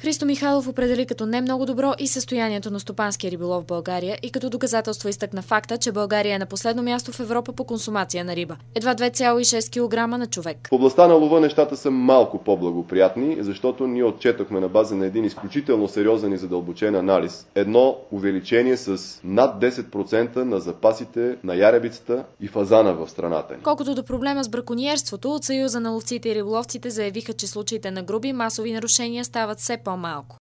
Христо Михайлов определи като не много добро и състоянието на стопанския риболов в България и като доказателство изтъкна факта, че България е на последно място в Европа по консумация на риба. Едва 2,6 кг на човек. В областта на лова нещата са малко по-благоприятни, защото ние отчетохме на база на един изключително сериозен и задълбочен анализ едно увеличение с над 10% на запасите на яребицата и фазана в страната ни. Колкото до проблема с бракониерството, от Съюза на ловците и риболовците заявиха, че случаите на груби масови нарушения стават все по-малко.